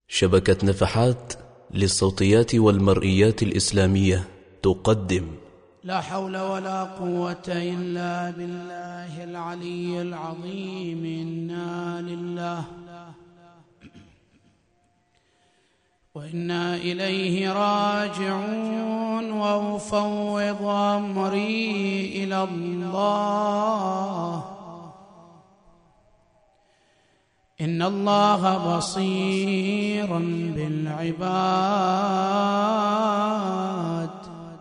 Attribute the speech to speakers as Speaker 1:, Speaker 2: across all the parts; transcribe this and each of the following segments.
Speaker 1: شبكة نفحات للصوتيات والمرئيات الإسلامية تقدم
Speaker 2: لا حول ولا قوة إلا بالله العلي العظيم. إنا لله وإنا إليه راجعون، وأفوض أمري إلى الله، إن الله بصير بالعباد.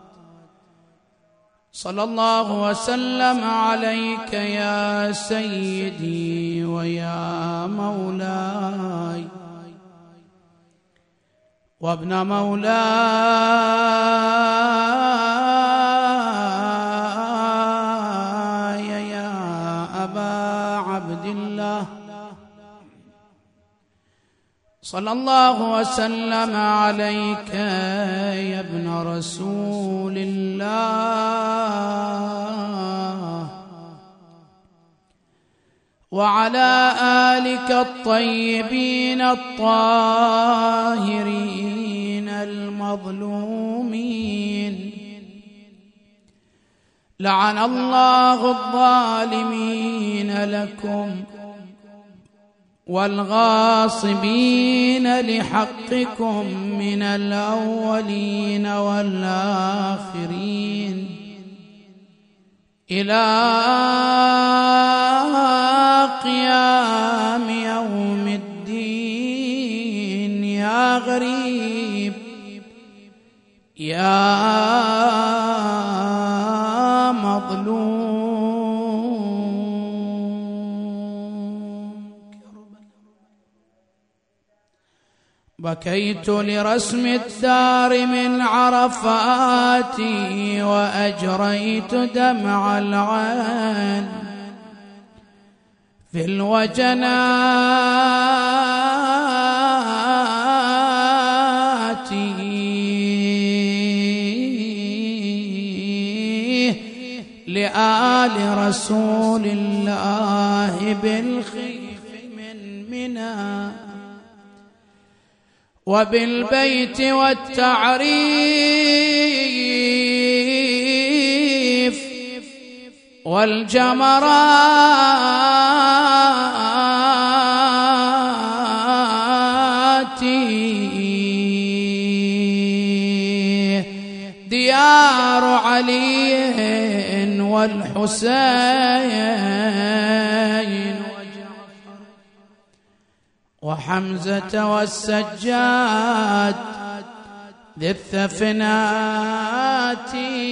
Speaker 2: صلى الله وسلم عليك يا سيدي ويا مولاي وابن مولاي يا أبا عبد الله. صلى الله وسلم عليك يا ابن رسول الله، وعلى آلك الطيبين الطاهرين المظلومين. لعن الله الظالمين لكم والغاصبين لحقكم من الأولين والآخرين إلى قيام يوم الدين. يا غريب يا مظلوم، بكيت لرسم الدار من عرفاتي، وأجريت دمع العين في الوجنات، لآل رسول الله بالخيف من منى، وبالبيت والتعريف والجمرات، ديار علي والحسين وحمزة والسجاد ذي الثفنات.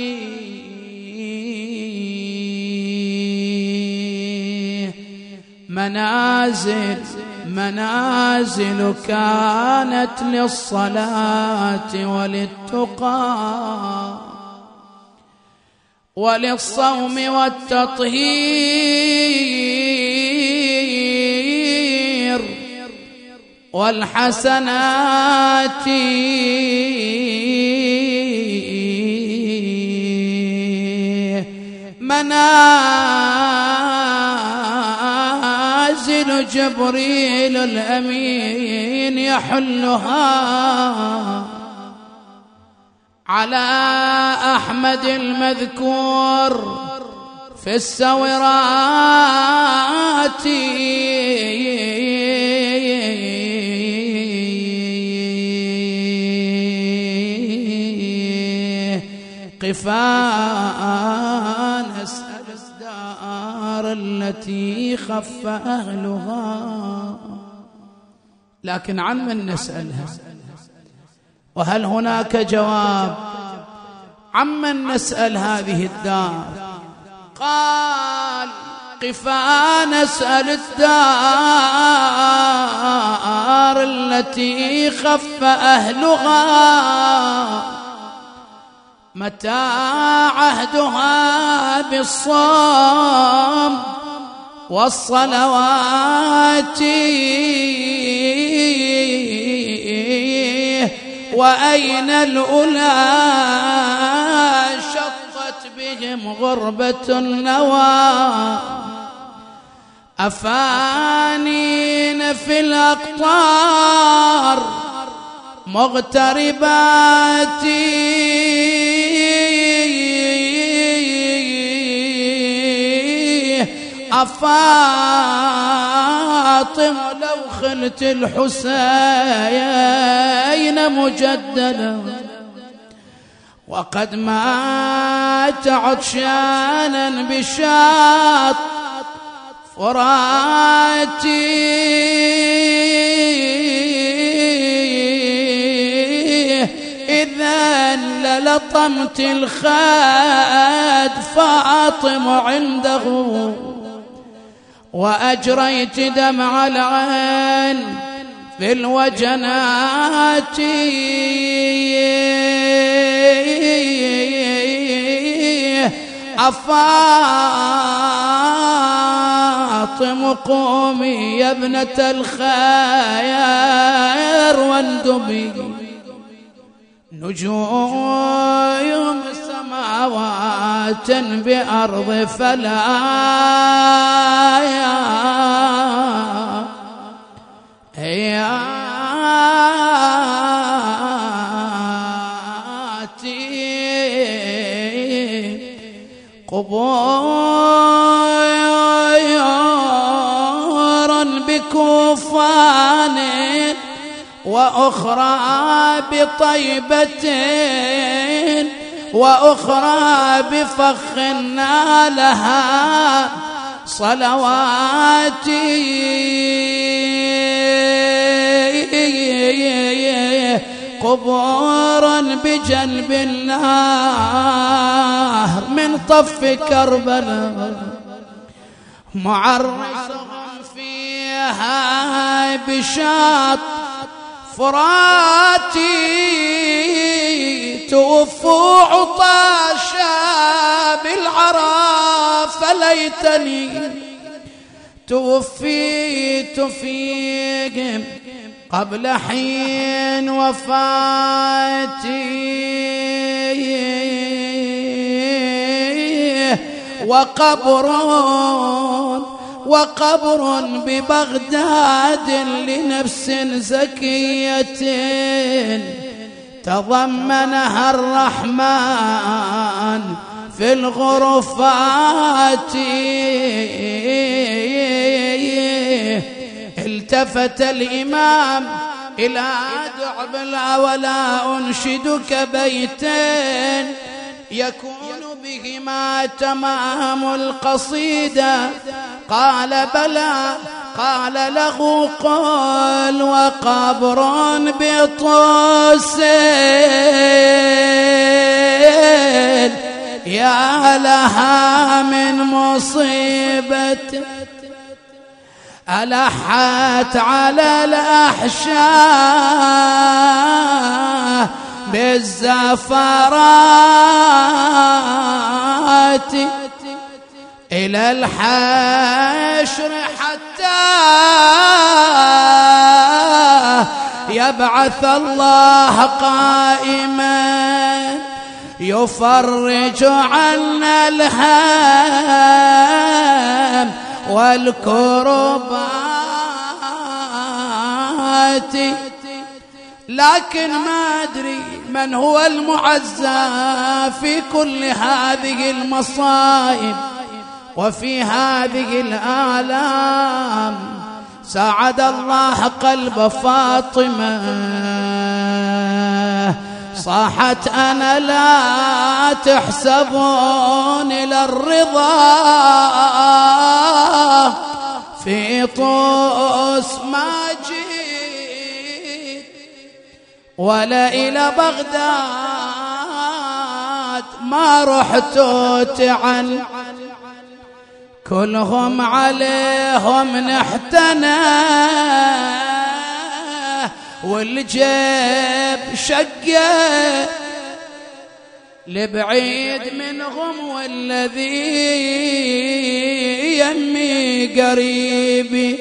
Speaker 2: منازل كانت للصلاة وللتقى وللصوم والتطهير والحسنات، منازل جبريل الأمين يحلها على أحمد المذكور في السورات، قفان أسأل الدار التي خف أهلها. لكن عن من نسألها؟ وهل هناك جواب؟ عمن نسأل هذه الدار؟ قال قفان أسأل الدار التي خف أهلها، متى عهدها بالصوم والصلوات، وأين الأولى شطت بهم غربة النوى، أفانين في الأقطار مغتربات أفاطم لو خلت الحسين مجددا وقد مات عطشانا بشاط فراتي إذا للطمت الخاد فاطم عنده وأجريت دمع العين في الوجنات أفاطم قومي يا ابنة الخير واندبي نجوم سماوات بأرض فلايا قبورا بكوفان وأخرى بطيبة وأخرى بفخ نالها صلواتي قبورا بجنب النار من طف كربلاء معرسهم فيها بشاط فراتي توفوا عطاشا بالعرى فليتني توفيت فيهم قبل حين وفاتي وقبر ببغداد لنفس زكية تضمنها الرحمن في الغرفات التفت الإمام إلى دعبلا ولا أنشدك بيتين يكون بهما تمام القصيدة قال بلى قال له قل وقبر بطوس يا لها من مصيبة ألحت على الأحشاء بالزفرات إلى الحشر حتى يبعث الله قائما يفرج عنا الهم والكربات لكن ما أدري من هو المعزى في كل هذه المصائب وفي هذه الآلام ساعد الله قلب فاطمة صاحت أنا لا تحسبون إلى الرضا في طوس ما جيت ولا إلى بغداد ما رحت تعن كلهم عليهم نحتنا والجيب شقه لبعيد منهم والذي يمي قريبي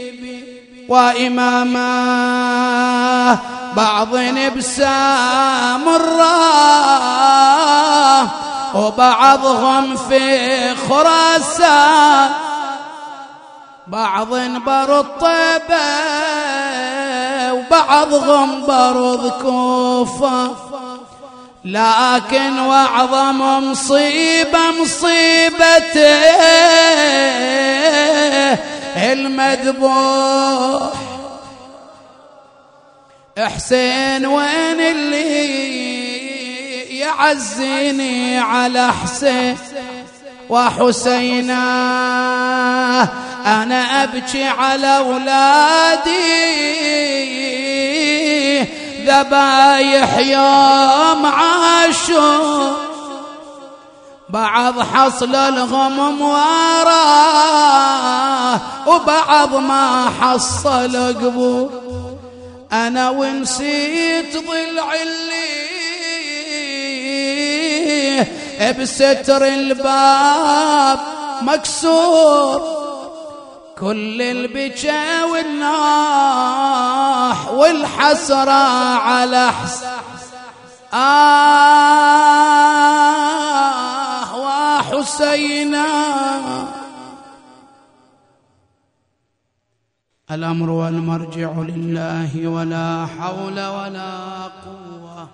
Speaker 2: وإمامه بعض بسام الراه وبعضهم في خراسان بعض بر الطيبة وبعضهم برض كوفة، لكن واعظم مصيبة مصيبته المذبوح حسين. وين اللي يعزيني على حسين وحسينا؟ أنا أبكي على أولادي ذبايح يوم عاشور، بعض حصل الغمم وراه وبعض ما حصل قبور. أنا ونسيت ضلع اللي بستر الباب مكسور، كل البكا والناح والحسرة على وحسينا. الأمر والمرجع لله ولا حول ولا قوة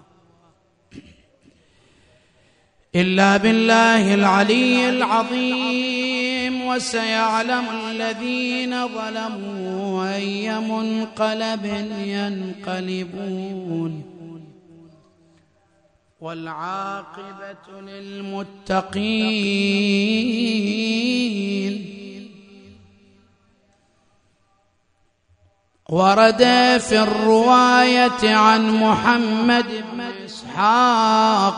Speaker 2: إلا بالله العلي العظيم. وسيعلم الذين ظلموا أي منقلب ينقلبون، والعاقبة للمتقين. ورد في الرواية عن محمد بن إسحاق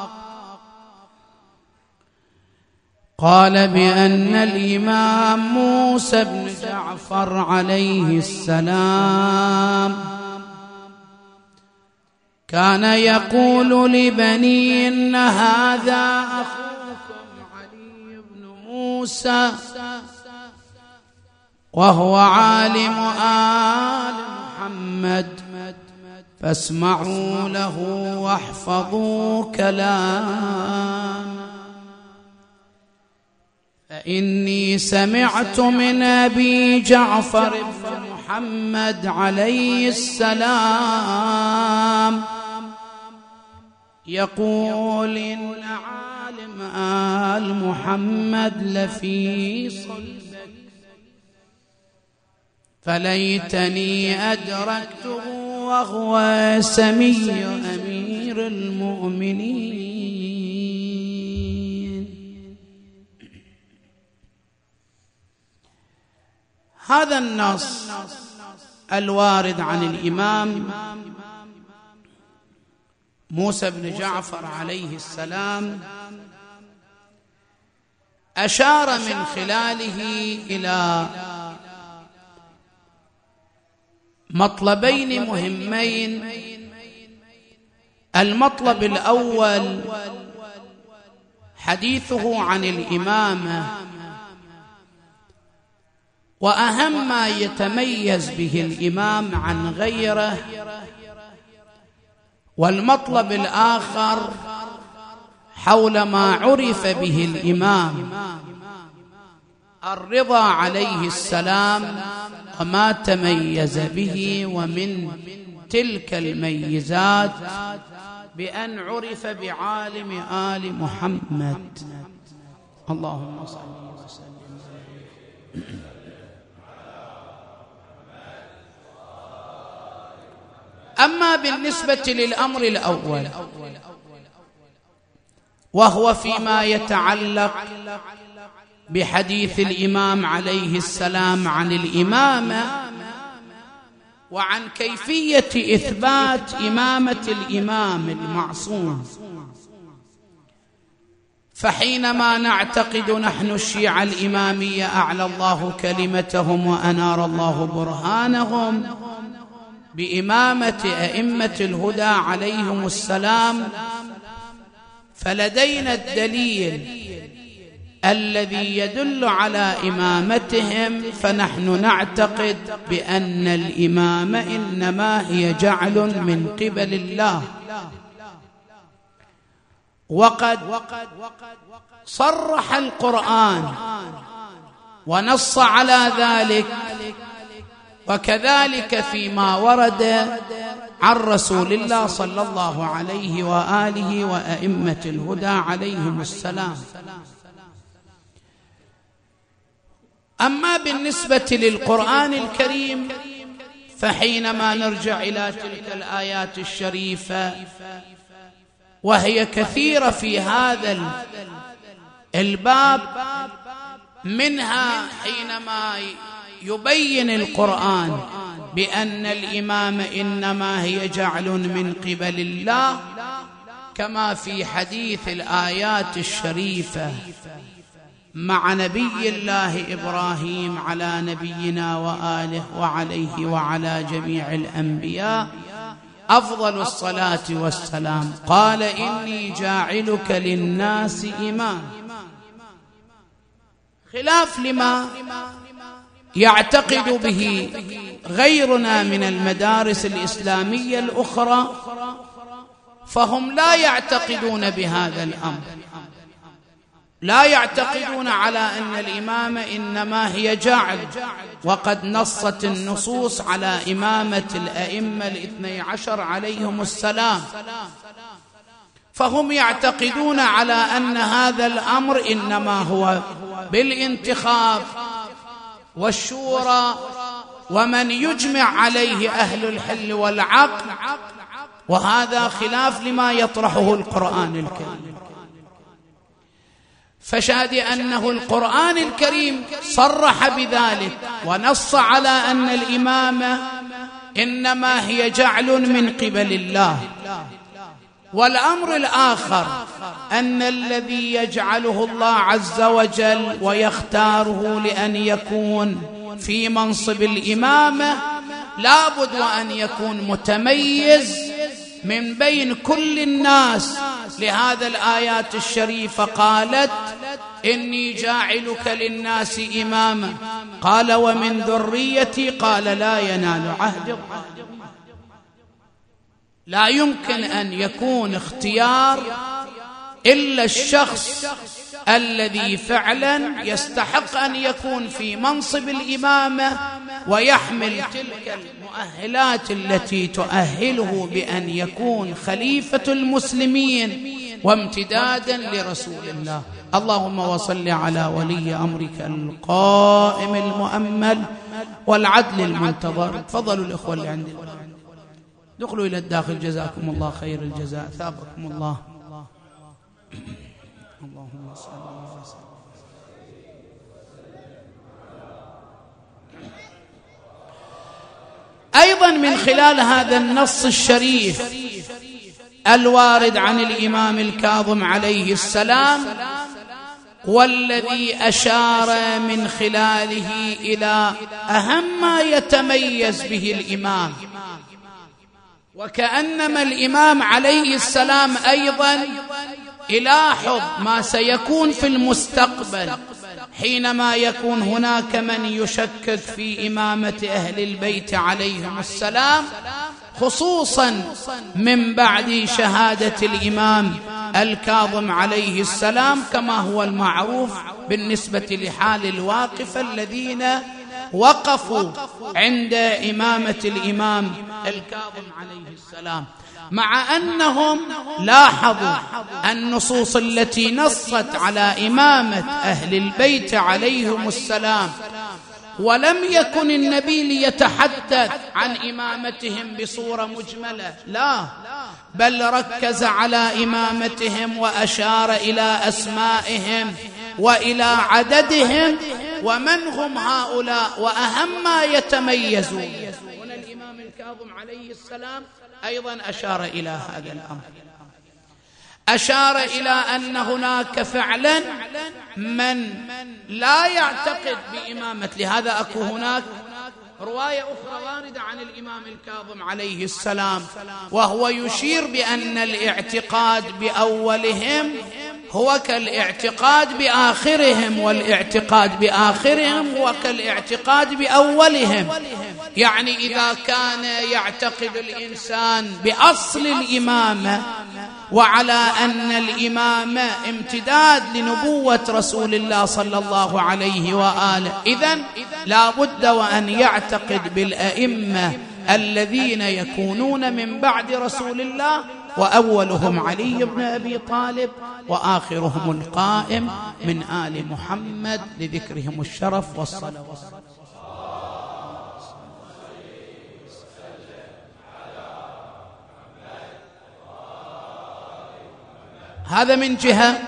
Speaker 2: قال بأن الإمام موسى بن جعفر عليه السلام كان يقول لبني إن هذا أخوكم علي بن موسى وهو عالم آل محمد، فاسمعوا له واحفظوا كلامه، فإني سمعت من أبي جعفر بن محمد عليه السلام يقول إن عالم آل محمد لفي صلبك، فليتني أدركته وهو سمي أمير المؤمنين. هذا النص الوارد عن الإمام موسى بن جعفر عليه السلام أشار من خلاله إلى مطلبين مهمين. المطلب الأول حديثه عن الإمامة وأهم ما يتميز به الإمام عن غيره، والمطلب الآخر حول ما عرف به الإمام الرضا عليه السلام وما تميز به، ومن تلك الميزات بأن عرف بعالم آل محمد. اللهم صل وسلم. أما بالنسبة للأمر الأول وهو فيما يتعلق بحديث الإمام عليه السلام عن الإمامة وعن كيفية إثبات إمامة الإمام المعصوم، فحينما نعتقد نحن الشيعة الإمامية أعلى الله كلمتهم وأنار الله برهانهم بإمامة أئمة الهدى عليهم السلام، فلدينا الدليل الذي يدل على إمامتهم، فنحن نعتقد بأن الإمامة إنما هي جعل من قبل الله. وقد صرح القرآن ونص على ذلك وكذلك فيما ورد عن رسول الله صلى الله عليه وآله وأئمة الهدى عليهم السلام. أما بالنسبة للقرآن الكريم فحينما نرجع إلى تلك الآيات الشريفة وهي كثيرة في هذا الباب، منها حينما يبين القرآن بأن الإمامة إنما هي جعل من قبل الله، كما في حديث الآيات الشريفة مع نبي الله إبراهيم على نبينا وآله وعليه وعلى جميع الأنبياء أفضل الصلاة والسلام، قال إني جاعلك للناس إمام، خلاف لما يعتقد به غيرنا من المدارس الإسلامية الأخرى، فهم لا يعتقدون بهذا الأمر، لا يعتقدون على أن الإمامة إنما هي جعل، وقد نصت النصوص على إمامة الأئمة الاثني عشر عليهم السلام، فهم يعتقدون على أن هذا الأمر إنما هو بالانتخاب والشورى ومن يجمع عليه أهل الحل والعقل، وهذا خلاف لما يطرحه القرآن الكريم. فشهد أنه القرآن الكريم صرح بذلك ونص على أن الإمامة إنما هي جعل من قبل الله. والأمر الآخر أن الذي يجعله الله عز وجل ويختاره لأن يكون في منصب الإمامة لابد وأن يكون متميز من بين كل الناس. لهذا الآيات الشريفة قالت إني جاعلك للناس إماما، قال ومن ذريتي، قال لا ينال عهد الظالمين. لا يمكن أن يكون اختيار إلا الشخص الذي فعلا يستحق أن يكون في منصب الإمامة ويحمل تلك المؤهلات التي تؤهله بأن يكون خليفة المسلمين وامتدادا لرسول الله. اللهم وصل على ولي أمرك القائم المؤمل والعدل المنتظر. تفضلوا الإخوة اللي عندي، دخلوا إلى الداخل، جزاكم الله خير الجزاء، ثابكم الله. اللهم صل وسلم. أيضا من خلال هذا النص الشريف الوارد عن الإمام الكاظم عليه السلام، والذي أشار من خلاله إلى أهم ما يتميز به الإمام، وكأنما الإمام عليه السلام أيضا يلاحظ ما سيكون في المستقبل حينما يكون هناك من يشكك في إمامة أهل البيت عليهم السلام، خصوصا من بعد شهادة الإمام الكاظم عليه السلام، كما هو المعروف بالنسبة لحال الواقفة الذين وقفوا عند إمامة الإمام الكاظم عليه السلام، مع أنهم لاحظوا النصوص التي نصت على إمامة أهل البيت عليهم السلام، ولم يكن النبي ليتحدث عن إمامتهم بصورة مجملة، لا، بل ركز على إمامتهم وأشار إلى أسمائهم وإلى عددهم ومن هم هؤلاء وأهم ما يتميزون. هنا الإمام الكاظم عليه السلام أيضا أشار إلى هذا الأمر، أشار إلى أن هناك فعلا من لا يعتقد بإمامة. لهذا أكو هناك رواية أخرى واردة عن الإمام الكاظم عليه السلام، وهو يشير بأن الاعتقاد بأولهم هو كالاعتقاد بآخرهم، والاعتقاد بآخرهم هو كالاعتقاد بأولهم. يعني إذا كان يعتقد الإنسان بأصل الإمامة وعلى أن الإمامة امتداد لنبوة رسول الله صلى الله عليه وآله، إذن لا بد وأن يعتقد بالأئمة الذين يكونون من بعد رسول الله، وأولهم علي بن أبي طالب، وآخرهم القائم من آل محمد لذكرهم الشرف والصلوات. هذا من جهة.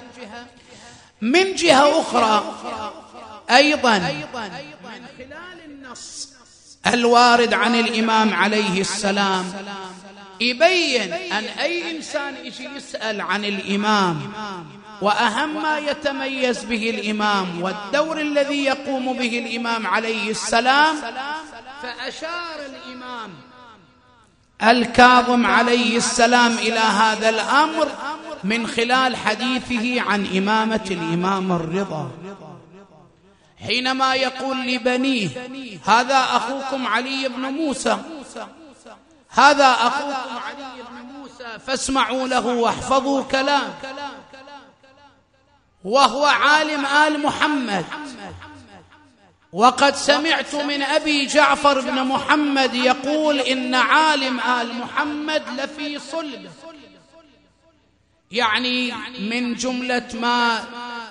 Speaker 2: من جهة أخرى أيضا من خلال النص الوارد عن الإمام عليه السلام يبين أن أي إنسان يسأل عن الإمام وأهم ما يتميز به الإمام والدور الذي يقوم به الإمام عليه السلام، فأشار الإمام الكاظم عليه السلام إلى هذا الأمر من خلال حديثه عن إمامة الإمام الرضا، حينما يقول لبنيه: هذا أخوكم علي بن موسى، هذا أخوكم علي بن موسى فاسمعوا له واحفظوا كلام، وهو عالم آل محمد. وقد سمعت من أبي جعفر بن محمد يقول إن عالم آل محمد لفي صلبه. يعني من جملة ما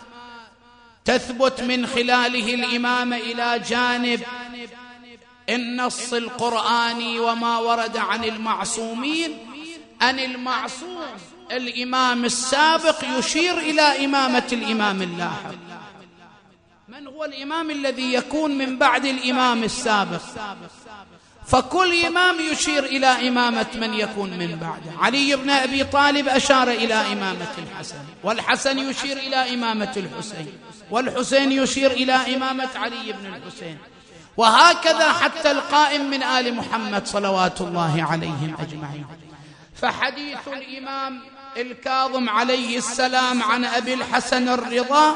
Speaker 2: تثبت من خلاله الإمامة إلى جانب النص القرآني وما ورد عن المعصومين، أن المعصوم الإمام السابق يشير إلى إمامة الإمام اللاحق. من هو الإمام الذي يكون من بعد الإمام السابق؟ فكل إمام يشير إلى إمامة من يكون من بعده. علي بن أبي طالب أشار إلى إمامة الحسن، والحسن يشير إلى إمامة الحسين، والحسين يشير إلى إمامة علي بن الحسين، وهكذا حتى القائم من آل محمد صلوات الله عليهم أجمعين. فحديث الإمام الكاظم عليه السلام عن أبي الحسن الرضا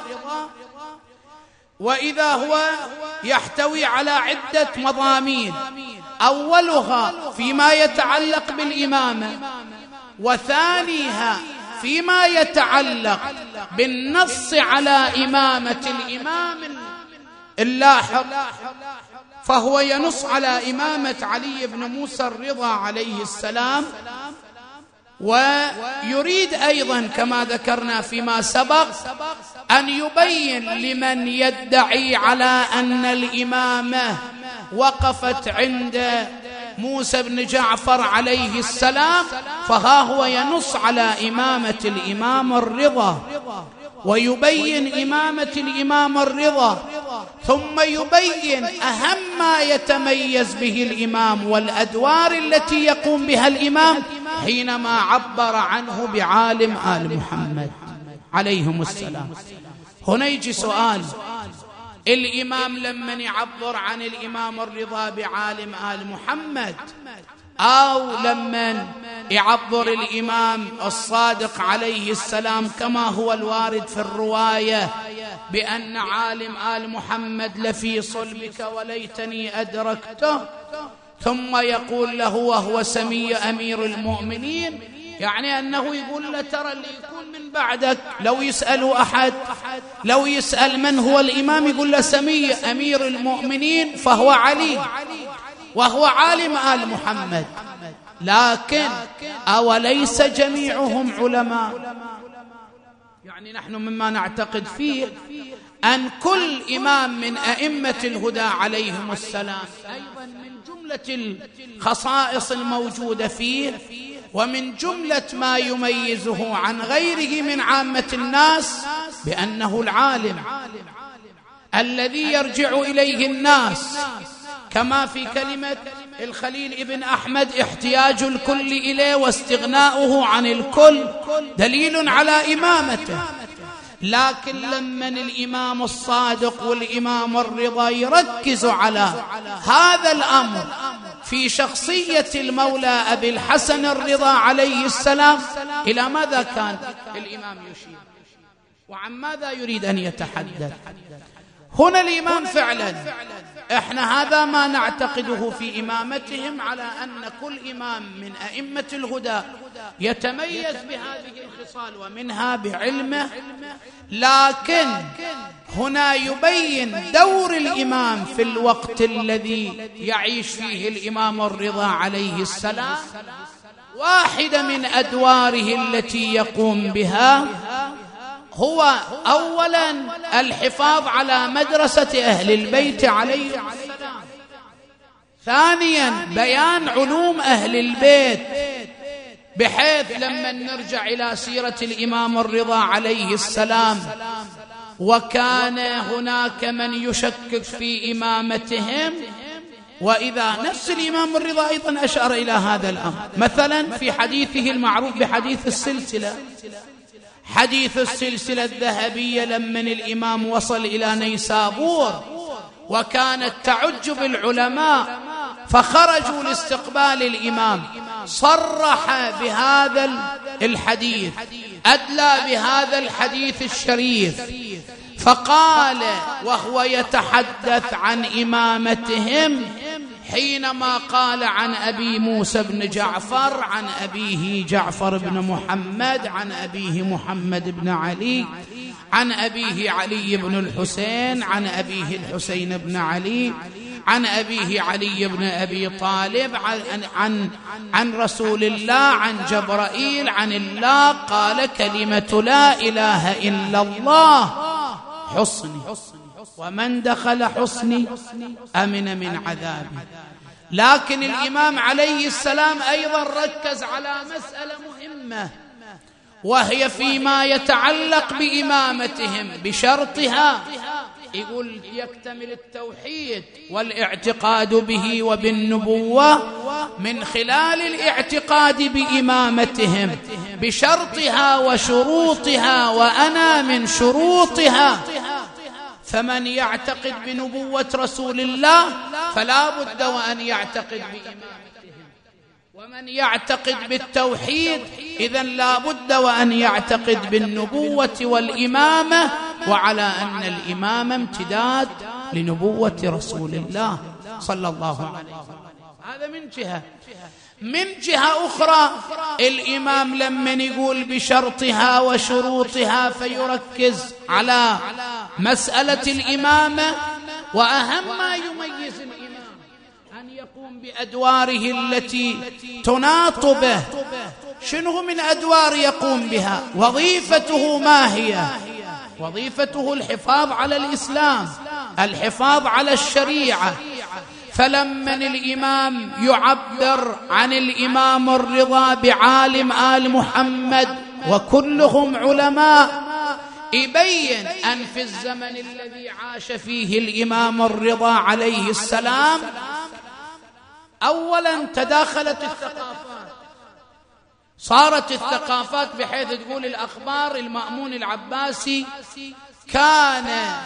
Speaker 2: وإذا هو يحتوي على عدة مضامين، أولها فيما يتعلق بالإمامة، وثانيها فيما يتعلق بالنص على إمامة الإمام اللاحق، فهو ينص على إمامة علي بن موسى الرضا عليه السلام، ويريد أيضا كما ذكرنا فيما سبق أن يبين لمن يدعي على أن الإمامة وقفت عند موسى بن جعفر عليه السلام، فها هو ينص على إمامة الإمام الرضا ويبين إمامة الإمام الرضا، ثم يبين أهم ما يتميز به الإمام والأدوار التي يقوم بها الإمام حينما عبر عنه بعالم آل محمد عليهم السلام. هنا يجي سؤال: الإمام لمن يعبر عن الإمام الرضا بعالم آل محمد، أو لمن يعبر الإمام الصادق عليه السلام كما هو الوارد في الرواية بأن عالم آل محمد لفي صلبك وليتني أدركته، ثم يقول له وهو سمي أمير المؤمنين، يعني أنه يقول له ترى اللي يكون من بعدك لو يسألوا أحد، لو يسأل من هو الإمام يقول له سمي أمير المؤمنين فهو علي وهو عالم آل محمد. لكن أوليس جميعهم علماء؟ يعني نحن مما نعتقد فيه أن كل إمام من أئمة الهدى عليهم السلام أيضا من جملة الخصائص الموجودة فيه ومن جملة ما يميزه عن غيره من عامة الناس بأنه العالم الذي يرجع إليه الناس، كما في كلمة الخليل ابن أحمد: احتياج الكل إليه واستغناؤه عن الكل دليل على إمامته. لكن لما الإمام الصادق والإمام الرضا يركز على هذا الأمر في شخصية المولى أبي الحسن الرضا عليه السلام، إلى ماذا كان الإمام يشير؟ وعن ماذا يريد أن يتحدث. هنا الإمام فعلا احنا هذا ما نعتقده في إمامتهم، على أن كل إمام من أئمة الهدى يتميز بهذه الخصال ومنها بعلمه، لكن هنا يبين دور الإمام في الوقت الذي يعيش فيه الإمام الرضا عليه السلام. واحدة من أدواره التي يقوم بها هو أولا الحفاظ على مدرسة أهل البيت عليهم السلام، ثانيا بيان علوم أهل البيت، بحيث لما نرجع إلى سيرة الإمام الرضا عليه السلام وكان هناك من يشكك في إمامتهم، وإذا نفس الإمام الرضا أيضا أشار إلى هذا الأمر. مثلا في حديثه المعروف بحديث السلسلة، حديث السلسلة الذهبية، لما الإمام وصل إلى نيسابور وكانت تعج بالعلماء فخرجوا لاستقبال الإمام، صرح بهذا الحديث، أدلى بهذا الحديث الشريف، فقال وهو يتحدث عن إمامتهم حينما قال عن أبي موسى بن جعفر، عن أبيه جعفر بن محمد، عن أبيه محمد بن علي، عن أبيه علي بن الحسين، عن أبيه الحسين بن علي، عن أبيه علي بن أبي طالب، عن رسول الله، عن جبرائيل، عن الله، قال كلمة لا إله إلا الله حصني، ومن دخل حصني أمن من عذابي. لكن الإمام عليه السلام أيضا ركز على مسألة مهمة، وهي فيما يتعلق بإمامتهم بشرطها. يقول يكتمل التوحيد والاعتقاد به وبالنبوة من خلال الاعتقاد بإمامتهم بشرطها وشروطها، وأنا من شروطها. فمن يعتقد بنبوة رسول الله فلا بد وأن يعتقد بإمامتهم، ومن يعتقد بالتوحيد إذن لا بد وأن يعتقد بالنبوة والإمامة، وعلى أن الإمامة امتداد لنبوة رسول الله صلى الله عليه وسلم. هذا من جهة. من جهة أخرى الإمام لمن يقول بشرطها وشروطها فيركز على مسألة الإمامة، وأهم ما يميز الإمام أن يقوم بأدواره التي تناط به. شنو من أدوار يقوم بها؟ وظيفته ما هي؟ وظيفته الحفاظ على الإسلام، الحفاظ على الشريعة. فلما الإمام يعبر عن الإمام الرضا بعالم آل محمد وكلهم علماء، يبين أن في الزمن الذي عاش فيه الإمام الرضا عليه السلام أولا تداخلت الثقافات، صارت الثقافات بحيث تقول الأخبار المأمون العباسي كان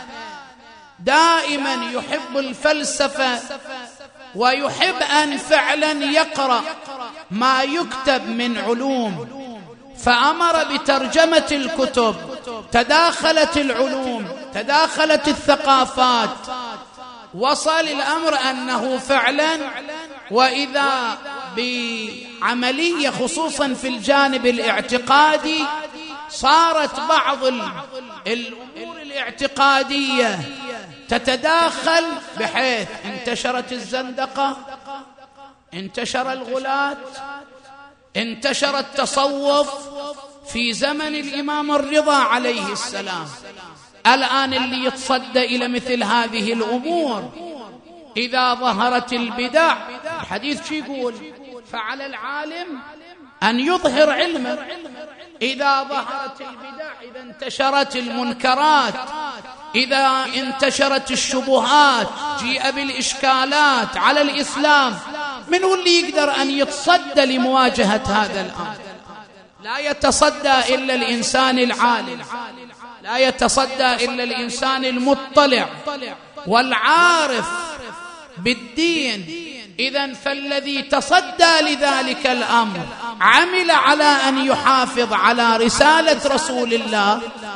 Speaker 2: دائما يحب الفلسفة ويحب أن فعلا يقرأ ما يكتب من علوم، فأمر بترجمة الكتب. تداخلت العلوم، تداخلت الثقافات، وصل الأمر أنه فعلا وإذا بعملية خصوصا في الجانب الاعتقادي صارت بعض الأمور الاعتقادية تتداخل، بحيث انتشرت الزندقة، انتشر الغلاة، انتشر التصوف في زمن الإمام الرضا عليه السلام. الآن اللي يتصدى إلى مثل هذه الأمور إذا ظهرت البدع، الحديث شو يقول؟ فعلى العالم أن يظهر علمه. إذا ظهرت البدع، إذا انتشرت المنكرات، إذا انتشرت الشبهات، جيء بالإشكالات على الإسلام، من هو اللي يقدر أن يتصدى لمواجهة هذا الأمر؟ لا يتصدى إلا الإنسان العالم، لا يتصدى إلا الإنسان المطلع والعارف بالدين. إذن فالذي تصدى لذلك الأمر عمل على أن يحافظ على رسالة رسول الله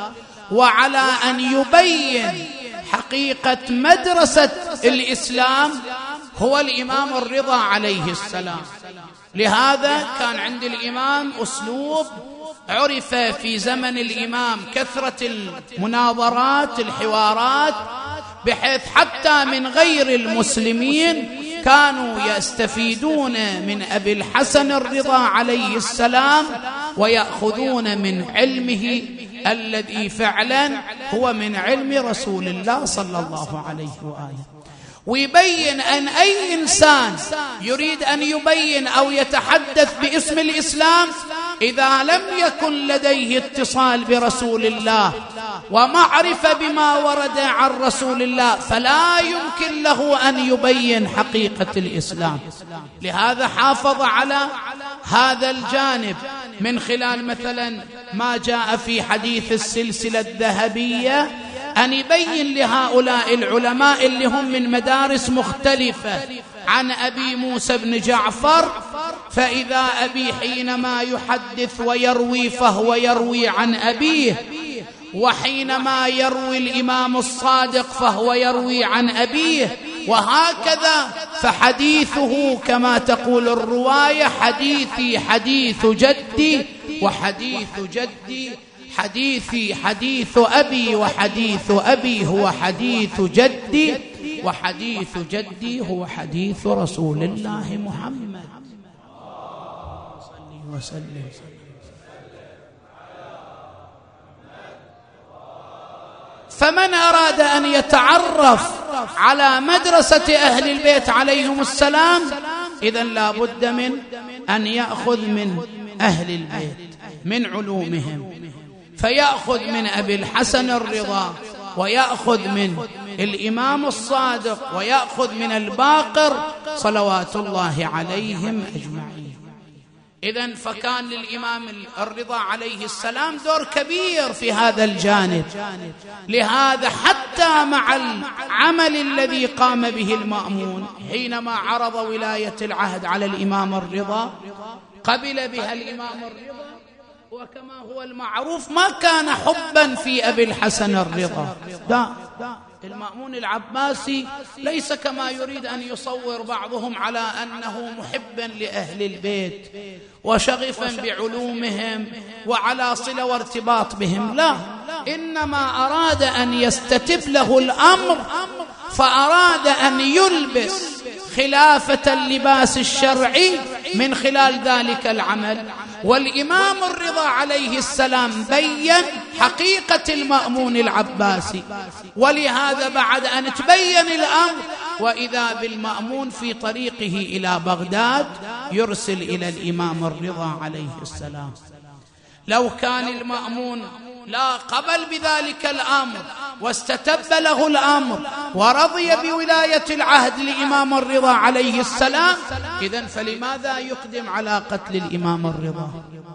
Speaker 2: وعلى أن يبين حقيقة مدرسة الإسلام هو الإمام الرضا عليه السلام. لهذا كان عند الإمام أسلوب عرف في زمن الإمام كثرة المناظرات الحوارات، بحيث حتى من غير المسلمين كانوا يستفيدون من أبي الحسن الرضا عليه السلام ويأخذون من علمه الذي فعلا هو من علم رسول الله صلى الله عليه وآله. ويبين أن أي إنسان يريد أن يبين أو يتحدث باسم الإسلام إذا لم يكن لديه اتصال برسول الله ومعرفة بما ورد عن رسول الله فلا يمكن له أن يبين حقيقة الإسلام. لهذا حافظ على هذا الجانب من خلال مثلا ما جاء في حديث السلسلة الذهبية، أن يبين لهؤلاء العلماء اللي هم من مدارس مختلفة عن أبي موسى بن جعفر، فإذا أبي حينما يحدث ويروي فهو يروي عن أبيه، وحينما يروي الإمام الصادق فهو يروي عن أبيه، وهكذا. فحديثه كما تقول الرواية حديثي حديث جدي وحديث جدي حديثي حديث أبي وحديث أبي هو حديث جدي وحديث جدي هو حديث رسول الله محمد صلى الله عليه وسلم. فمن أراد أن يتعرف على مدرسة أهل البيت عليهم السلام إذن لا بد من أن يأخذ من أهل البيت من علومهم، فيأخذ من أبي الحسن الرضا ويأخذ من الإمام الصادق ويأخذ من الباقر صلوات الله عليهم أجمعين. إذن فكان للإمام الرضا عليه السلام دور كبير في هذا الجانب. لهذا حتى مع العمل الذي قام به المأمون حينما عرض ولاية العهد على الإمام الرضا قبل بها الإمام الرضا، وكما هو المعروف ما كان حبا في أبي الحسن الرضا، لا، المأمون العباسي ليس كما يريد أن يصور بعضهم على أنه محبا لأهل البيت وشغفا بعلومهم وعلى صلة وارتباط بهم، لا، إنما أراد أن يستتب له الأمر، فأراد أن يلبس خلافة اللباس الشرعي من خلال ذلك العمل. والإمام الرضا عليه السلام بين حقيقة المأمون العباسي، ولهذا بعد أن تبين الأمر وإذا بالمأمون في طريقه إلى بغداد يرسل إلى الإمام الرضا عليه السلام. لو كان المأمون لا قبل بذلك الأمر واستتب له الأمر ورضي بولاية العهد لإمام الرضا عليه السلام، إذن فلماذا يقدم على قتل الإمام الرضا؟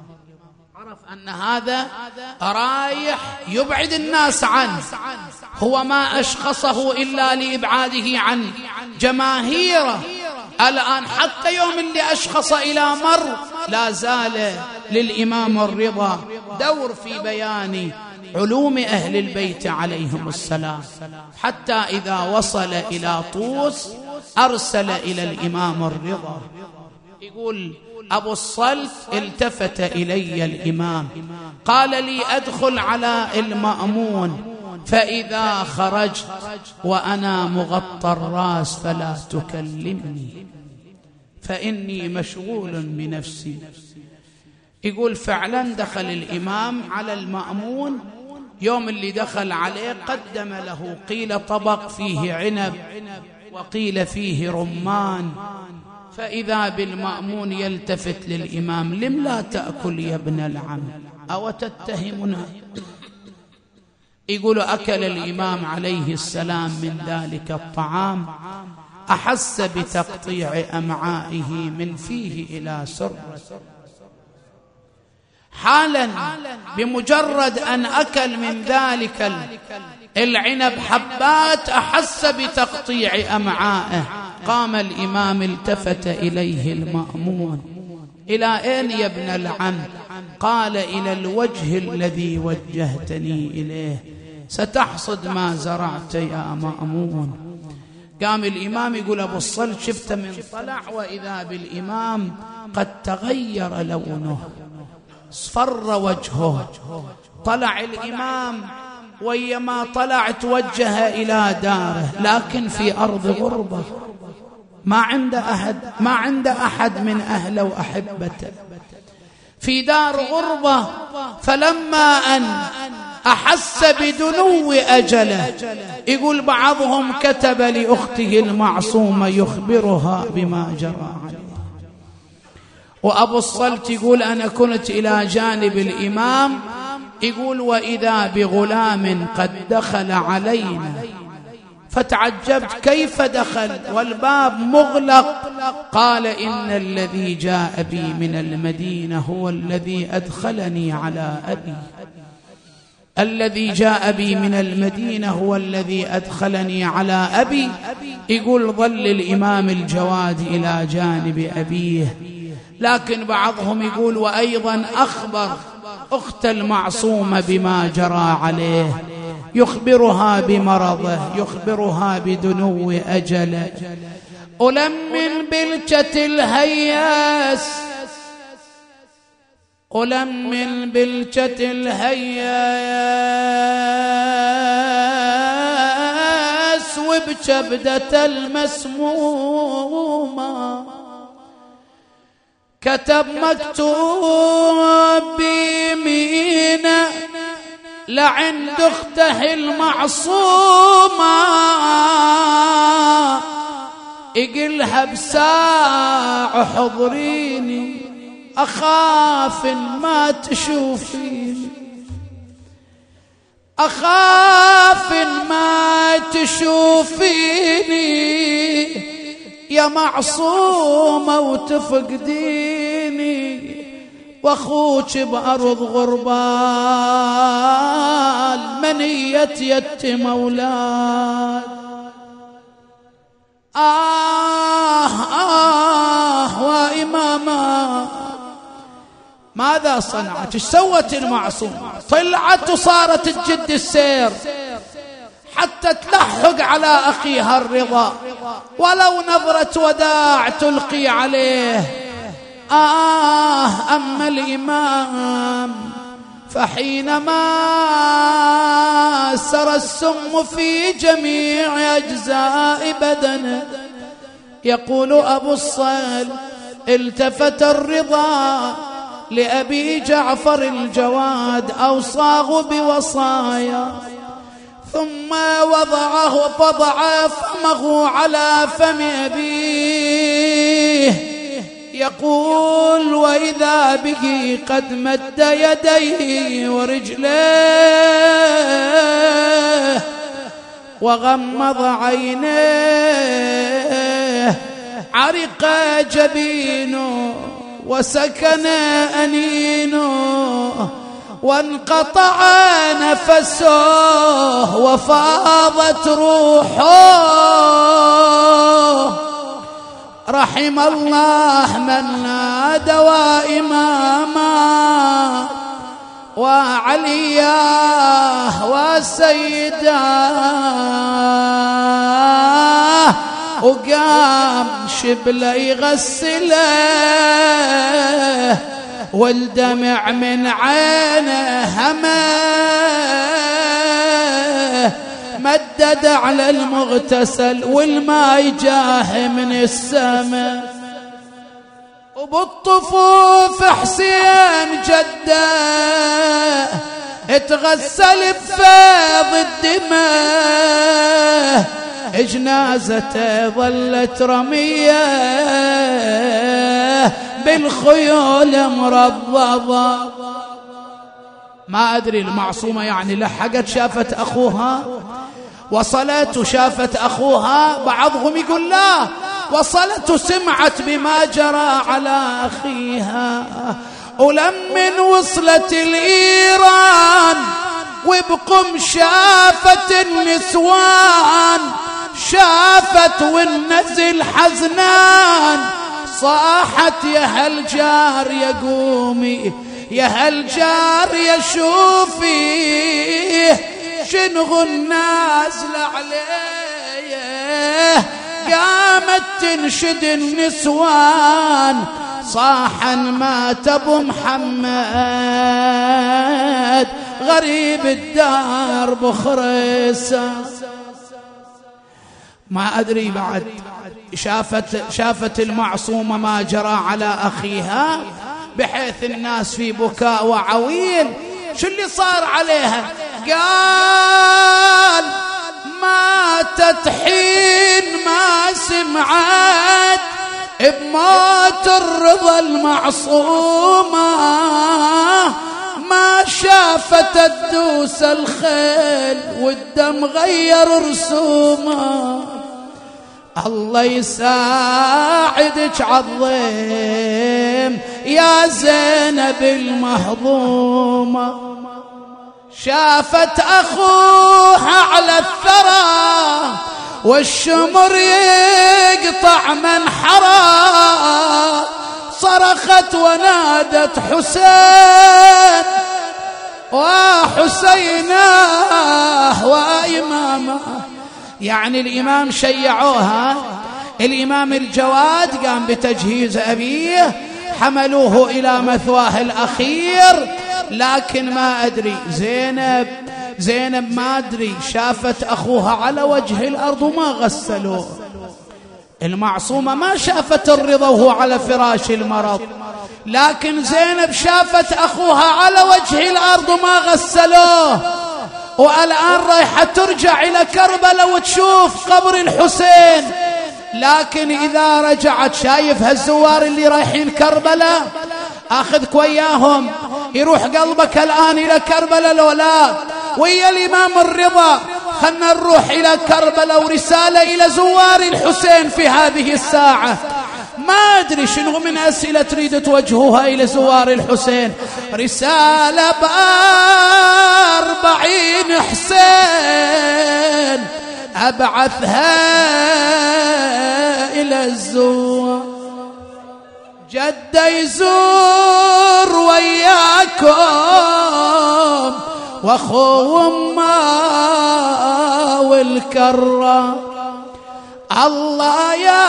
Speaker 2: عرف أن هذا رايح يبعد الناس عنه، هو ما أشخصه إلا لإبعاده عن جماهيره. الآن حتى يوم اللي أشخص إلى مر لا زال للإمام الرضا دور في بيان علوم أهل البيت عليهم السلام، حتى إذا وصل إلى طوس أرسل إلى الإمام الرضا. يقول أبو الصلت التفت إلي الإمام قال لي أدخل على المأمون، فإذا خرجت وأنا مغطى الرأس فلا تكلمني فإني مشغول بنفسي. يقول فعلا دخل الإمام على المأمون، يوم اللي دخل عليه قدم له قيل طبق فيه عنب وقيل فيه رمان، فإذا بالمأمون يلتفت للإمام لم لا تأكل يا ابن العم أو تتهمنا؟ يقول أكل الإمام عليه السلام من ذلك الطعام، أحس بتقطيع أمعائه من فيه إلى سرة، حالا بمجرد أن أكل من ذلك العنب حبات أحس بتقطيع أمعائه. قام الإمام التفت إليه المأمون إلى أين يا ابن العم؟ قال إلى الوجه الذي وجهتني إليه ستحصد ما زرعت يا مأمون. قام الإمام يقول أبو الصلت شفت من طلع وإذا بالإمام قد تغير لونه، اصفر وجهه. طلع الإمام ويما طلع توجه إلى داره، لكن في أرض غربة، ما عنده أحد من أهله وأحبته، في دار غربة. فلما أن أحس بدنو أجله، يقول بعضهم كتب لأخته المعصومة يخبرها بما جرى عليه. وأبو الصلت يقول أنا كنت إلى جانب الإمام، يقول وإذا بغلام قد دخل علينا، فتعجبت كيف دخل والباب مغلق. قال إن الذي جاء بي من المدينة هو الذي أدخلني على أبي، الذي جاء بي من المدينة هو الذي أدخلني على أبي. يقول ظل الإمام الجواد إلى جانب أبيه، لكن بعضهم يقول وأيضا أخبر أخت المعصومة بما جرى عليه، يخبرها بمرضه، يخبرها بدنو أجله. ألمن بلجة الهياس، ألمن بلجة الهياس وبكبدة المسمومة، كتب مكتوب بيمينه لعند اخته المعصومة، اقلها بساعة حضريني أخاف ما تشوفيني، أخاف ما تشوفيني يا معصومة وتفقديني، واخوك بأرض غربال منية يتم أولاد. وإماما ماذا صنعت؟ ايش سوت المعصومة؟ طلعت وصارت تجد السير حتى تلحق على أخيها الرضا، ولو نظرة وداع تلقي عليه. أما الإمام فحينما سرى السم في جميع أجزاء بدنه، يقول أبو الصلت التفت الرضا لأبي جعفر الجواد، أوصاه بوصايا، ثم وضع فمه على فم أبيه، يقول وإذا به قد مد يديه ورجليه وغمض عينيه، عرق جبينه وسكن أنينه وانقطع نفسه وفاضت روحه. رحم الله من نادى وإماما وعلياه وسيداه، وقام شبله يغسله والدمع من عينه همه، مدد على المغتسل والماء جاه من السماء. وبالطفوف حسين جده اتغسل بفيض الدماء، جنازته ظلت رمية بالخيول مربضة. ما أدري المعصومة يعني لحقت شافت أخوها، وصلت وشافت أخوها. بعضهم يقول لا، وصلت وسمعت بما جرى على أخيها. ولمن وصلت الإيران وبقم شافت النسوان، شافت والنزل حزنان، صاحت يا هالجار يا قومي يا هالجار يا شوفيه شنغ النازل عليه. قامت تنشد النسوان صاحا مات ابو محمد غريب الدار بخريسة. ما أدري بعد شافت المعصومة ما جرى على أخيها بحيث الناس في بكاء وعويل. شو اللي صار عليها؟ قال ماتت حين ما سمعت بموت الرضا المعصومة، ما شافت الدوس الخيل والدم غير رسومه. الله يساعدك عظيم يا زينب المهضومة. شافت أخوها على الثرى والشمر يقطع منحرى، صرخت ونادت حسين وحسيناه وإمامه. يعني الإمام شيعوها. الإمام الجواد قام بتجهيز أبيه، حملوه إلى مثواه الأخير. لكن ما أدري زينب ما أدري شافت أخوها على وجه الأرض وما غسلوه. المعصومة ما شافت الرضا وهو على فراش المرض، لكن زينب شافت أخوها على وجه الأرض وما غسلوه. والآن رايحة ترجع إلى كربلاء وتشوف قبر الحسين. لكن إذا رجعت شايف هالزوار اللي رايحين كربلاء أخذك وياهم. يروح قلبك الآن إلى كربلاء لو لا ويا الإمام الرضا؟ خلنا نروح إلى كربلاء ورسالة إلى زوار الحسين في هذه الساعة. ما أدري شنو من أسئلة تريد توجهوها إلى زوار الحسين. رسالة ب40 حسين أبعثها إلى الزوار. جد يزور وياكم واخو امه والكرة. الله يا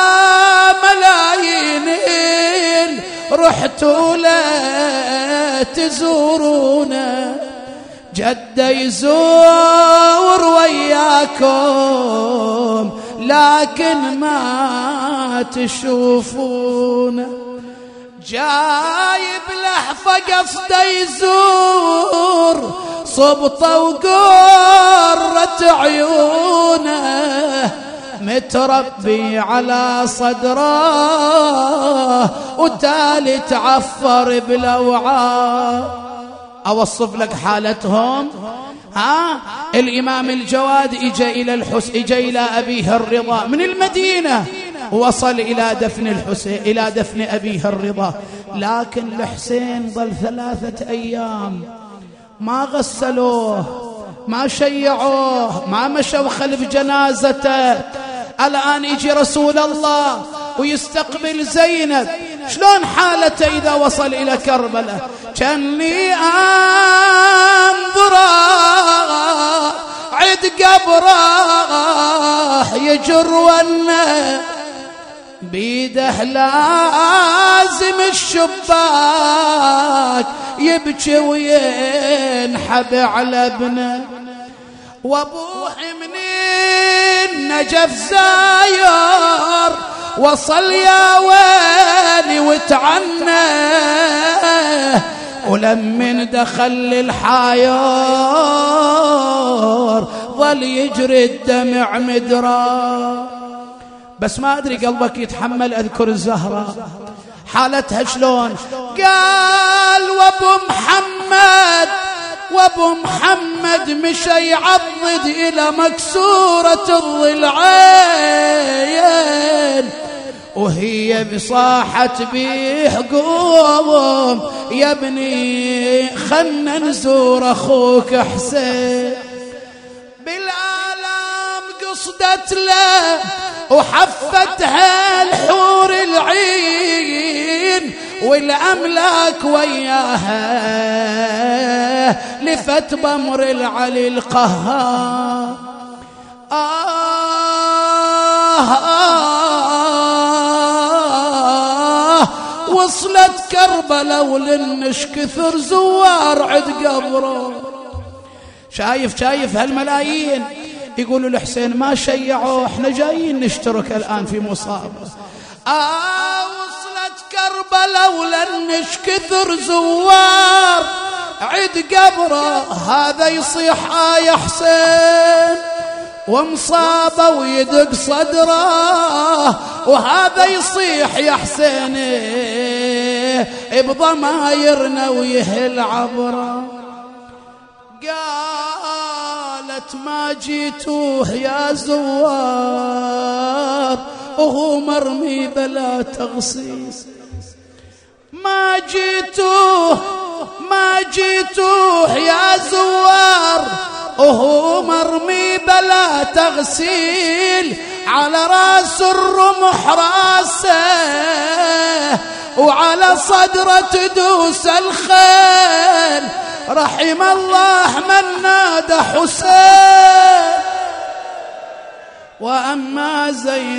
Speaker 2: ملايين رحتوا لا تزورونا، جد يزور وياكم لكن ما تشوفونه. جايب لحفة قصده يزور صبطة وقرة عيونه، متربي على صدره وتالي تعفر بلوعه. أوصف لك حالتهم. الإمام الجواد إجا إلى أبيه الرضا من المدينة، وصل إلى دفن الحسين إلى دفن أبيه الرضا. لكن الحسين ظل 3 أيام ما غسلوه ما شيعوه ما مشوا خلف جنازته. الآن يجي رسول الله ويستقبل زينب. شلون حالته إذا وصل إلى كربلاء؟ كأني أنظر عد قبره يجر ونه بيده لازم الشباك يبكي وينحب على ابنه. وابوه من النجف زاير وصل يا ويلي وتعنى، ولمن دخل الحاير ظل يجري الدمع مدرا. بس ما أدري قلبك يتحمل أذكر الزهرة حالتها شلون. قال وابو محمد مشى يعضد إلى مكسورة الضلعين، وهي بصاحت بيه قوم يا ابني خلنا نزور أخوك حسين. بالآلام قصدت له وحفتها الحور العين، والأملاك وياها لفت بأمر العلي القهار. وصلت كربلاء ولنش كثر زوار عد قبره. شايف هالملايين يقولوا الحسين ما شيعوا، احنا جايين نشترك الآن في مصابه. وصلت كربلاء ولنش كثر زوار عد قبره، هذا يصيح يا حسين ومصابه ويدق صدره، وهذا يصيح يا حسين بضمايرنا ويهل عبره. قالت ما جيتوه يا زوار وهو مرمي بلا تغصيص، ما جيتوه يا زوار وهو مرمي بلا تغسيل، على راس الرمح راسه وعلى صدره تدوس الخيل، رحم الله من نادى حسين. وأما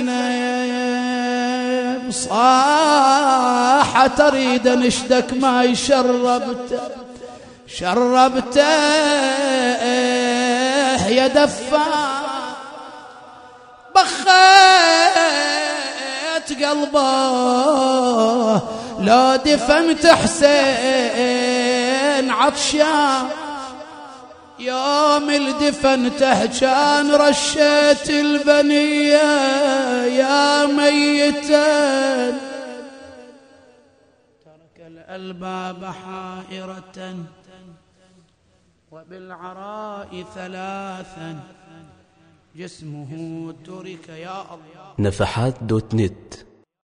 Speaker 2: زينب صاحة تريد نشدك ما شربته يا دفا، بخيت قلبه لو دفنت حسين عطشان، يوم الدفنته كان رشيت البنية يا ميتا، ترك الألباب حائرة وبالعراء ثلاثا جسمه ترك. يا الله.
Speaker 1: نفحات.net